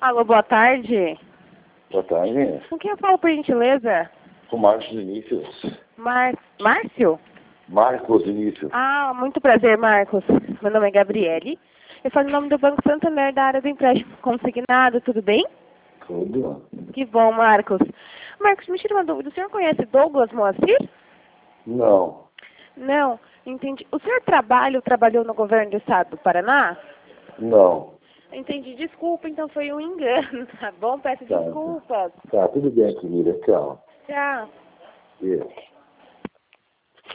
Alô, boa tarde. Boa tarde. Com quem eu falo, por gentileza? Com Marcos Vinícius. Márcio? Marcos Vinícius. Ah, muito prazer, Marcos. Meu nome é Gabriele. Eu falo em nome do Banco Santander, da área do empréstimo consignado, tudo bem? Tudo. Que bom, Marcos. Marcos, me tira uma dúvida. O senhor conhece Douglas Moacir? Não. Não, entendi. O senhor trabalhou no governo do estado do Paraná? Não. Entendi. Desculpa, então foi um engano, tá bom? Peço Tá. desculpas. Tá, tudo bem, querida. Tchau. Tchau. Isso.